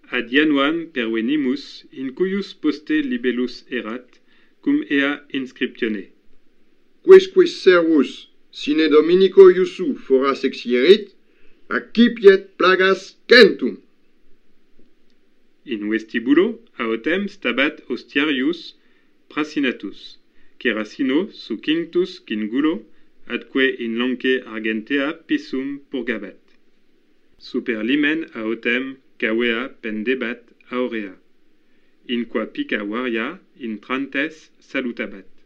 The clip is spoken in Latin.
ad januam pervenimus in cuius poste libellus erat, cum ea inscriptione. Quisquis servus sine Dominico Iusu foras exierit, accipiet plagas centum. In vestibulo autem stabat hostiarius Prasinatus, Cerasino succinctus cingulo, atque in lonce argentea pissum purgabat. Super limen autem cavea pendebat aurea, in qua pica varia in trantes salutabat.